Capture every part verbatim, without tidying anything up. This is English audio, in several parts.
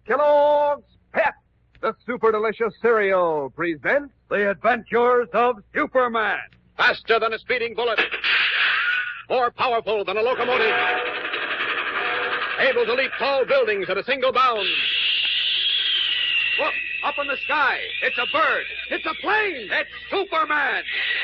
Kellogg's Pep, the super delicious cereal, presents The Adventures of Superman. Faster than a speeding bullet. More powerful than a locomotive. Able to leap tall buildings at a single bound. Look, up in the sky. It's a bird. It's a plane. It's Superman.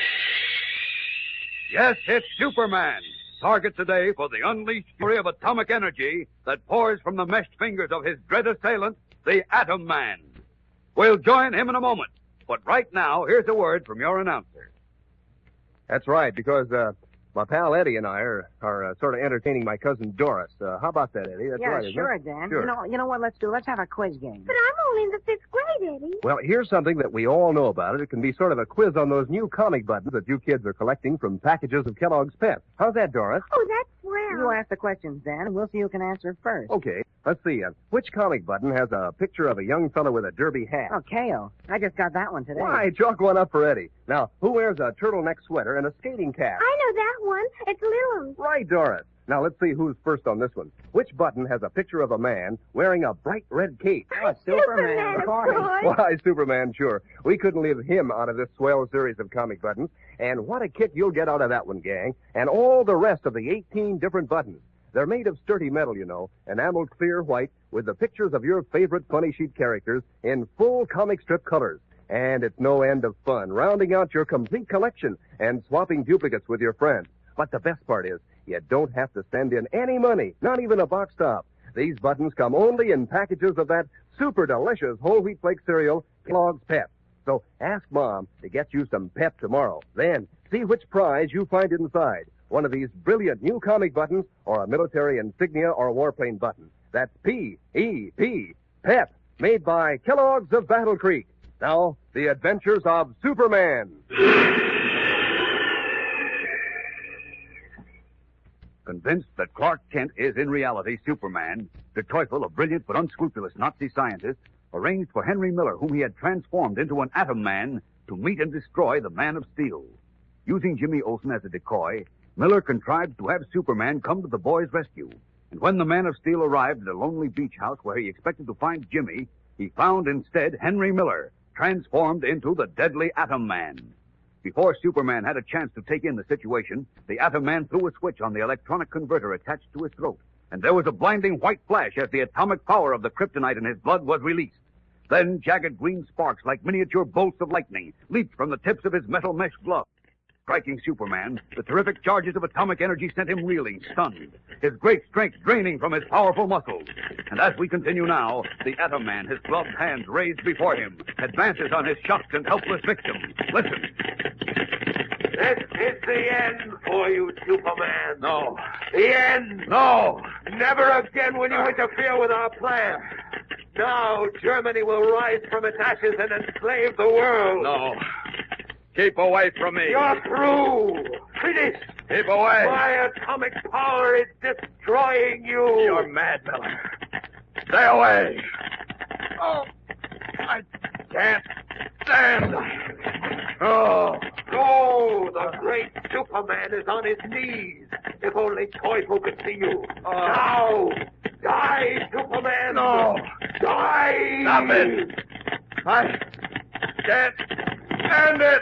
Yes, it's Superman. Target today for the unleashed fury of atomic energy that pours from the meshed fingers of his dread assailant, the Atom Man. We'll join him in a moment. But right now, here's a word from your announcer. That's right, because uh, my pal Eddie and I are, are uh, sort of entertaining my cousin Doris. Uh, how about that, Eddie? That's yeah, right, isn't sure, it? Dan. Sure. You know, you know what? Let's do. Let's have a quiz game. But I'm only in the fifth grade, Eddie. Well, here's something that we all know about it. It can be sort of a quiz on those new comic buttons that you kids are collecting from packages of Kellogg's Pep. How's that, Doris? Oh, that's swell. You ask the questions, Dan, and we'll see who can answer first. Okay, let's see. Uh, which comic button has a picture of a young fellow with a derby hat? Oh, K O. I just got that one today. Why, chalk one up for Eddie. Now, who wears a turtleneck sweater and a skating cap? I know that one. It's Lilum. Right, Doris. Now, let's see who's first on this one. Which button has a picture of a man wearing a bright red cape? Oh, Superman, of course. Why, Superman, sure. We couldn't leave him out of this swell series of comic buttons. And what a kick you'll get out of that one, gang. And all the rest of the eighteen different buttons. They're made of sturdy metal, you know, enameled clear white with the pictures of your favorite funny sheet characters in full comic strip colors. And it's no end of fun, rounding out your complete collection and swapping duplicates with your friends. But the best part is, you don't have to send in any money, not even a box top. These buttons come only in packages of that super delicious whole wheat flake cereal, Kellogg's Pep. So ask Mom to get you some Pep tomorrow. Then see which prize you find inside. One of these brilliant new comic buttons or a military insignia or warplane button. That's P E P, Pep, made by Kellogg's of Battle Creek. Now, the adventures of Superman. Convinced that Clark Kent is in reality Superman, de Teufel, a brilliant but unscrupulous Nazi scientist, arranged for Henry Miller, whom he had transformed into an Atom Man, to meet and destroy the Man of Steel. Using Jimmy Olsen as a decoy, Miller contrived to have Superman come to the boy's rescue. And when the Man of Steel arrived at a lonely beach house where he expected to find Jimmy, he found instead Henry Miller, transformed into the deadly Atom Man. Before Superman had a chance to take in the situation, the Atom Man threw a switch on the electronic converter attached to his throat, and there was a blinding white flash as the atomic power of the kryptonite in his blood was released. Then jagged green sparks like miniature bolts of lightning leaped from the tips of his metal mesh glove. Striking Superman, the terrific charges of atomic energy sent him reeling, stunned, his great strength draining from his powerful muscles. And as we continue now, the Atom Man, his gloved hands raised before him, advances on his shocked and helpless victim. Listen. This is the end for you, Superman. No. The end. No. Never again will you interfere with our plan. Now Germany will rise from its ashes and enslave the world. No. Keep away from me. You're through. Finished. Keep away. My atomic power is destroying you. You're mad, Miller. Stay away. Oh, I can't stand. Oh. Oh, the great Superman is on his knees. If only Teufel could see you. Oh. Now, die, Superman. No. Die. Stop it. I can't stand it.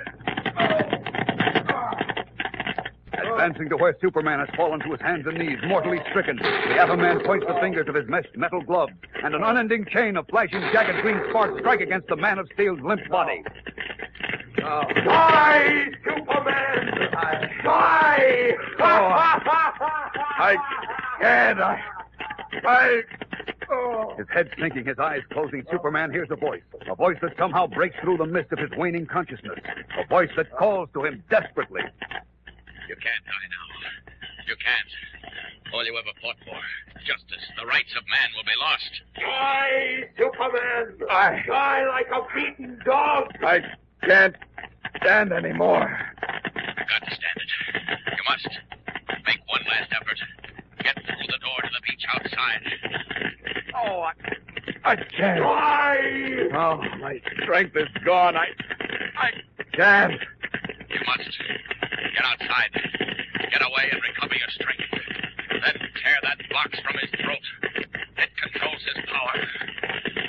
Advancing to where Superman has fallen to his hands and knees, mortally stricken, the Atom Man points the fingers of his meshed metal glove, and an unending chain of flashing jagged green sparks strike against the Man of Steel's limp body. Oh. Die, Superman! I... Die! Oh. I can't. I... I... Oh. His head sinking, his eyes closing, Superman hears a voice. A voice that somehow breaks through the mist of his waning consciousness. A voice that calls to him desperately. You can't die now. You can't. All you ever fought for, justice, the rights of man will be lost. Die, Superman! I... Die like a beaten dog! I can't stand anymore. You've got to stand it. You must. Make one last effort. Get through the door to the beach outside. Oh, I... I can't. Die! Oh, my strength is gone. I... I can't. You must. Get outside. Get away and recover your strength. Then tear that box from his throat. It controls his power.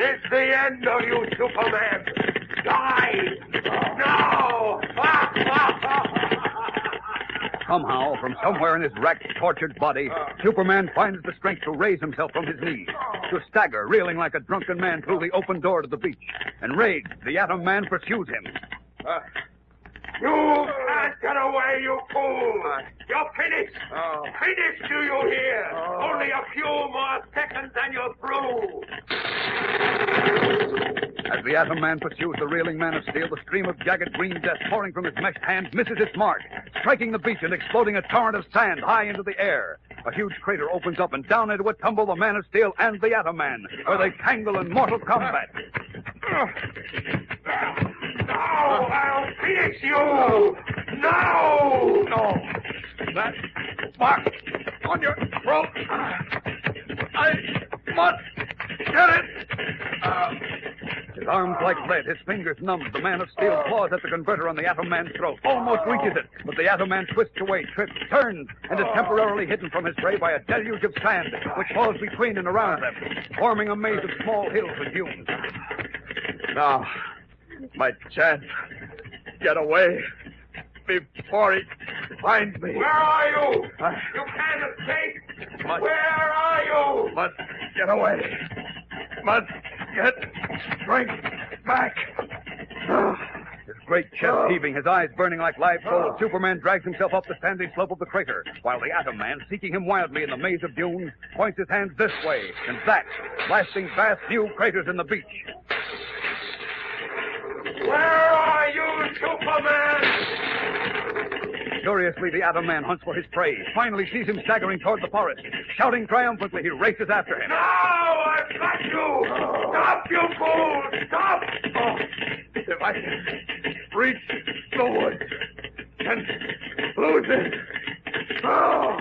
It's the end of you, Superman. Die! Now! Somehow, from somewhere in his racked, tortured body, Superman finds the strength to raise himself from his knees, to stagger, reeling like a drunken man through the open door to the beach. Enraged, the Atom Man pursues him. Uh, you can't get away, you fool! You're finished! Oh. Finished, do you hear? Oh. Only a few more seconds and you're through! As the Atom Man pursues the reeling Man of Steel, the stream of jagged green dust pouring from his meshed hands misses its mark, striking the beach and exploding a torrent of sand high into the air. A huge crater opens up, and down into it tumble the Man of Steel and the Atom Man, where they tangle in mortal combat. Now I'll finish you! Now! No! That mark on your throat! I must get it! Uh, his arms like lead, his fingers numbed. The Man of Steel claws at the converter on the Atom Man's throat, almost reaches it, but the Atom Man twists away, trips, turns, and is temporarily hidden from his prey by a deluge of sand, which falls between and around them, forming a maze of small hills and dunes. Now, my chance. Get away before he finds me. Where are you? I... You can't escape! Must... Where are you? Must get away. Must get strength back. His great chest heaving, his eyes burning like live coals, Superman drags himself up the sandy slope of the crater, while the Atom Man, seeking him wildly in the maze of dunes, points his hands this way and that, blasting vast new craters in the beach. Where are you, Superman? Furiously, the Atom Man hunts for his prey, finally sees him staggering toward the forest. Shouting triumphantly, he races after him. Now I've got you! Stop, you fool! Stop! Oh, if I can reach the woods and lose it. Oh.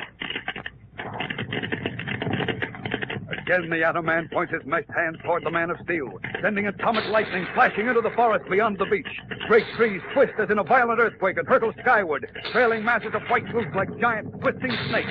Again, the Atom Man points his meshed hand toward the Man of Steel, sending atomic lightning flashing into the forest beyond the beach. Great trees twist as in a violent earthquake and hurtle skyward, trailing masses of white roots like giant twisting snakes.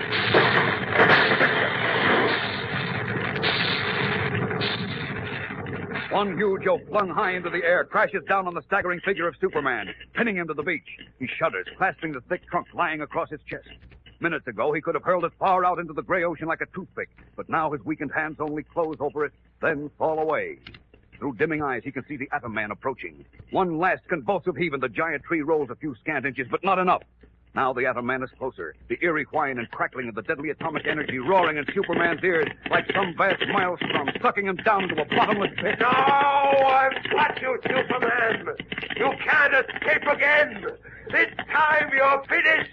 One huge oak, flung high into the air, crashes down on the staggering figure of Superman, pinning him to the beach. He shudders, clasping the thick trunk lying across his chest. Minutes ago, he could have hurled it far out into the gray ocean like a toothpick, but now his weakened hands only close over it, then fall away. Through dimming eyes, he can see the Atom Man approaching. One last convulsive heave, and the giant tree rolls a few scant inches, but not enough. Now the Atom Man is closer, the eerie whine and crackling of the deadly atomic energy roaring in Superman's ears like some vast maelstrom, sucking him down to a bottomless pit. Now I've got you, Superman! You can't escape again! This time you're finished!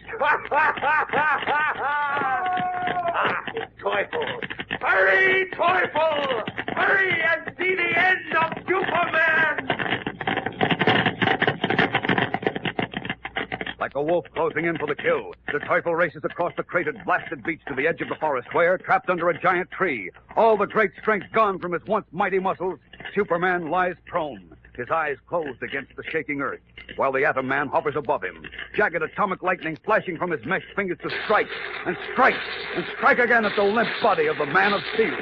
Ah, Teufel! Hurry, Teufel! Hurry and see the end of Superman! Like a wolf closing in for the kill, the Teufel races across the cratered, blasted beach to the edge of the forest where, trapped under a giant tree, all the great strength gone from his once mighty muscles, Superman lies prone, his eyes closed against the shaking earth, while the Atom Man hovers above him, jagged atomic lightning flashing from his meshed fingers to strike, and strike, and strike again at the limp body of the Man of Steel.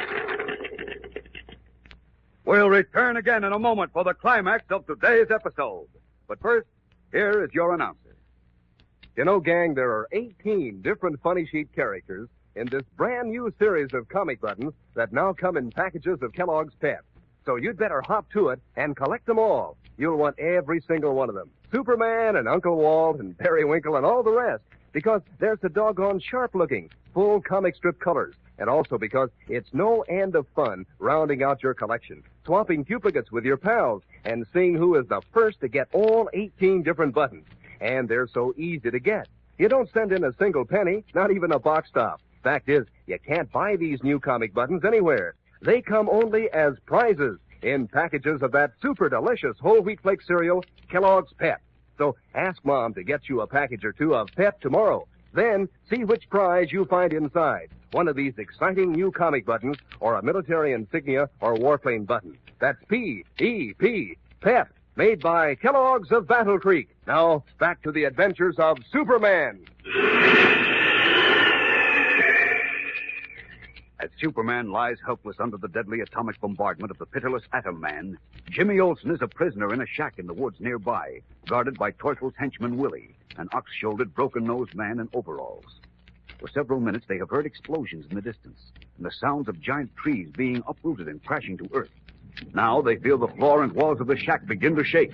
We'll return again in a moment for the climax of today's episode. But first, here is your announcer. You know, gang, there are eighteen different Funny Sheet characters in this brand new series of comic buttons that now come in packages of Kellogg's Pep. So you'd better hop to it and collect them all. You'll want every single one of them. Superman and Uncle Walt and Periwinkle and all the rest. Because they're so doggone sharp-looking, full comic strip colors. And also because it's no end of fun rounding out your collection, swapping duplicates with your pals, and seeing who is the first to get all eighteen different buttons. And they're so easy to get. You don't send in a single penny, not even a box top. Fact is, you can't buy these new comic buttons anywhere. They come only as prizes in packages of that super delicious whole wheat flake cereal, Kellogg's Pep. So ask Mom to get you a package or two of Pep tomorrow. Then see which prize you find inside. One of these exciting new comic buttons, or a military insignia or warplane button. That's P E P, Pep, made by Kellogg's of Battle Creek. Now, back to the adventures of Superman. As Superman lies helpless under the deadly atomic bombardment of the pitiless Atom Man, Jimmy Olsen is a prisoner in a shack in the woods nearby, guarded by Teufels's henchman Willie, an ox-shouldered, broken-nosed man in overalls. For several minutes, they have heard explosions in the distance, and the sounds of giant trees being uprooted and crashing to earth. Now they feel the floor and walls of the shack begin to shake.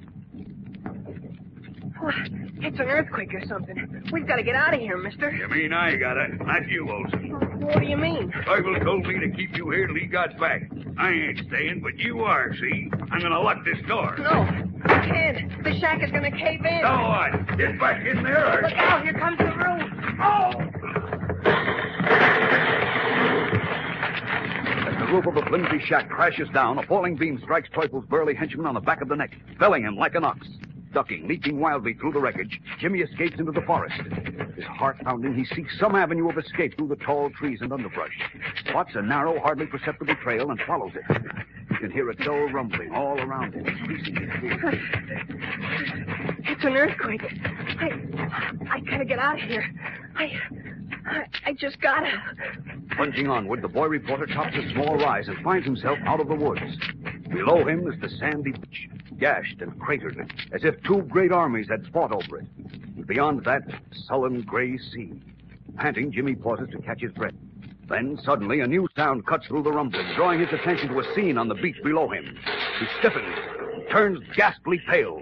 It's an earthquake or something. We've got to get out of here, mister. You mean I got it, not you, Olsen? What do you mean? Teufel told me to keep you here till he got back. I ain't staying, but you are, see? I'm going to lock this door. No, I can't. The shack is going to cave in. So what? Get back in there. Or... Look out, here comes the roof. Oh! As the roof of the flimsy shack crashes down, a falling beam strikes Teufel's burly henchman on the back of the neck, felling him like an ox. Ducking, leaping wildly through the wreckage, Jimmy escapes into the forest. His heart pounding, he seeks some avenue of escape through the tall trees and underbrush. Spots a narrow, hardly perceptible trail and follows it. He can hear a dull rumbling all around him, increasing his fear. It's an earthquake. I, I gotta get out of here. I, I, I just gotta. Plunging onward, the boy reporter tops a small rise and finds himself out of the woods. Below him is the sandy beach, gashed and cratered, as if two great armies had fought over it. And beyond that, sullen gray sea. Panting, Jimmy pauses to catch his breath. Then, suddenly, a new sound cuts through the rumbling, drawing his attention to a scene on the beach below him. He stiffens, turns ghastly pale.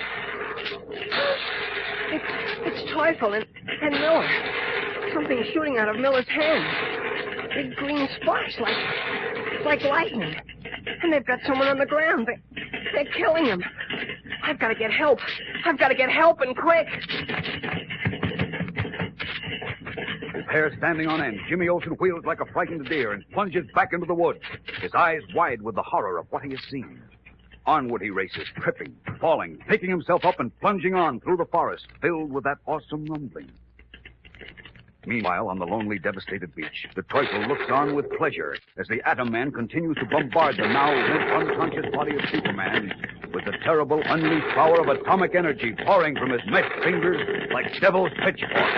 It's, it's Teufel and, and Miller. Something's shooting out of Miller's hand. Big green sparks, like, like lightning. And they've got someone on the ground. They, they're killing him. I've got to get help. I've got to get help, and quick. His hair standing on end, Jimmy Olsen wheels like a frightened deer and plunges back into the woods, his eyes wide with the horror of what he has seen. Onward he races, tripping, falling, picking himself up and plunging on through the forest, filled with that awesome rumbling. Meanwhile, on the lonely, devastated beach, the Teufel looks on with pleasure as the Atom Man continues to bombard the now limp, unconscious body of Superman with the terrible, unleashed power of atomic energy pouring from his meshed fingers like devil's pitchforks.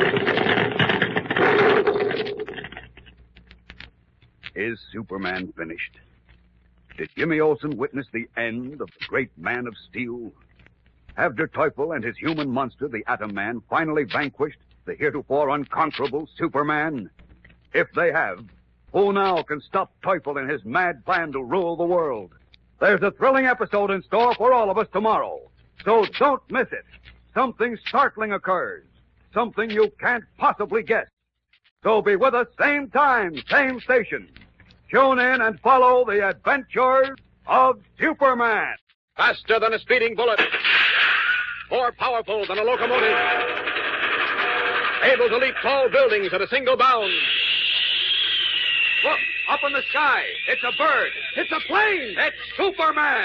Is Superman finished? Did Jimmy Olsen witness the end of the great man of steel? Have Der Teufel and his human monster, the Atom Man, finally vanquished the heretofore unconquerable Superman? If they have, who now can stop Teufel in his mad plan to rule the world? There's a thrilling episode in store for all of us tomorrow. So don't miss it. Something startling occurs. Something you can't possibly guess. So be with us same time, same station. Tune in and follow the adventures of Superman. Faster than a speeding bullet. More powerful than a locomotive. Able to leap tall buildings at a single bound. Look, up in the sky. It's a bird. It's a plane. It's Superman.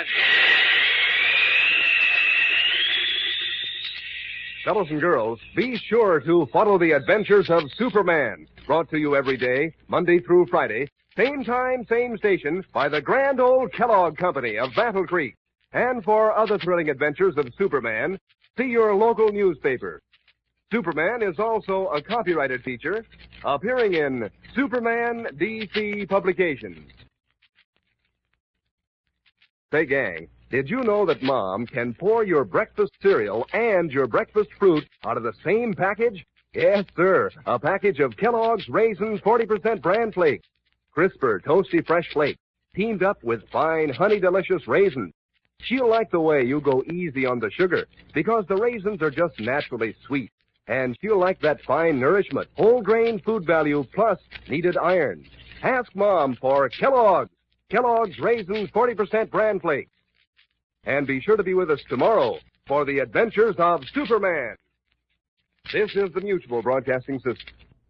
Fellows and girls, be sure to follow the adventures of Superman. Brought to you every day, Monday through Friday, same time, same station, by the grand old Kellogg Company of Battle Creek. And for other thrilling adventures of Superman, see your local newspaper. Superman is also a copyrighted feature appearing in Superman D C Publications. Say, gang, did you know that Mom can pour your breakfast cereal and your breakfast fruit out of the same package? Yes, sir. A package of Kellogg's Raisins forty percent bran flakes. Crisper, toasty, fresh flakes, teamed up with fine, honey-delicious raisins. She'll like the way you go easy on the sugar, because the raisins are just naturally sweet. And she'll like that fine nourishment, whole grain food value, plus needed iron. Ask Mom for Kellogg's. Kellogg's Raisins forty percent bran flakes. And be sure to be with us tomorrow for the adventures of Superman. This is the Mutual Broadcasting System.